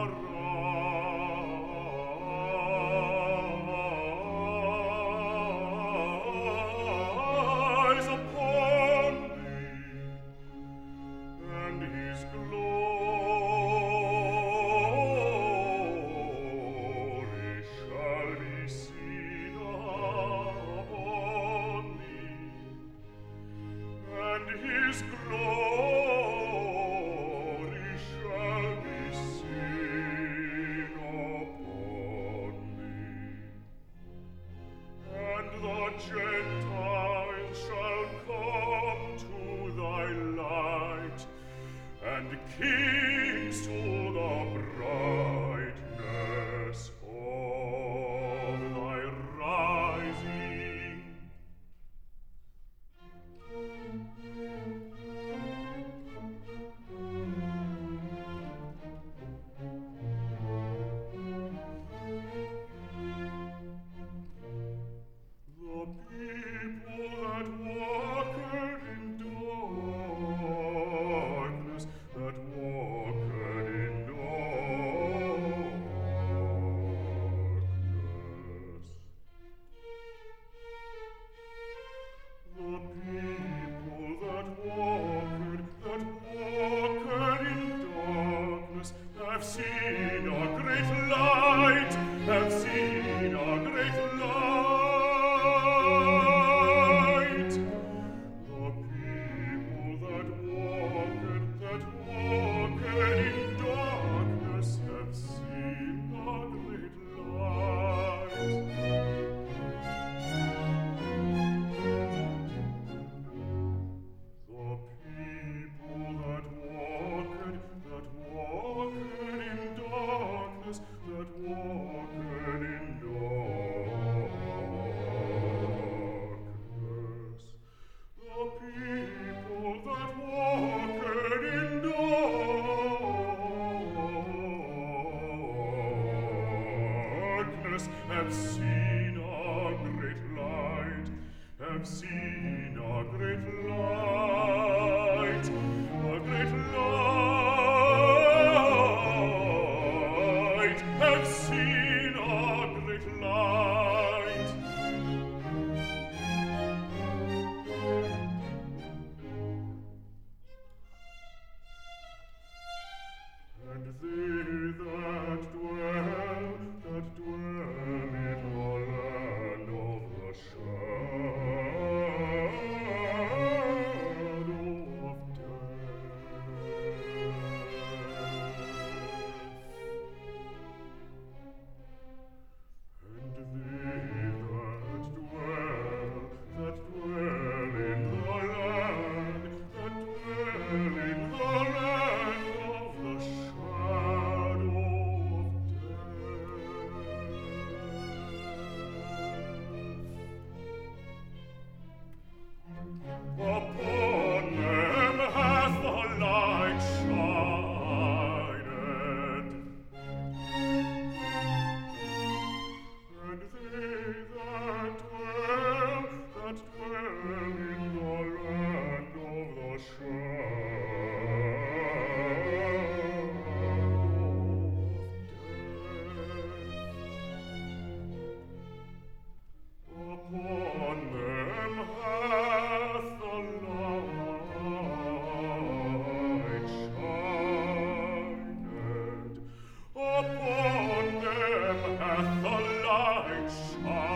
arise upon thee, and his glory shall be seen upon thee, and his glory shall be seen upon thee. And the Gentiles shall come to thy light, and kings to the brightness of thy rising. The people that walked in darkness, that walked in darkness. The people that walked in darkness have seen a great light, have seen a great light. The people that walked in darkness have seen a great light. The people that walked in darkness, that walked in darkness. The people that walked in darkness have seen a great light, have seen a great light, a great light, have seen a great light. And they that dwell in the land of the shadow of death, and they that dwell in the land, that dwell in the land of the shadow of death. Upon them hath the light shined, and they that dwell in the land of the shadow of death, upon them hath the light shined, upon them hath the light shined.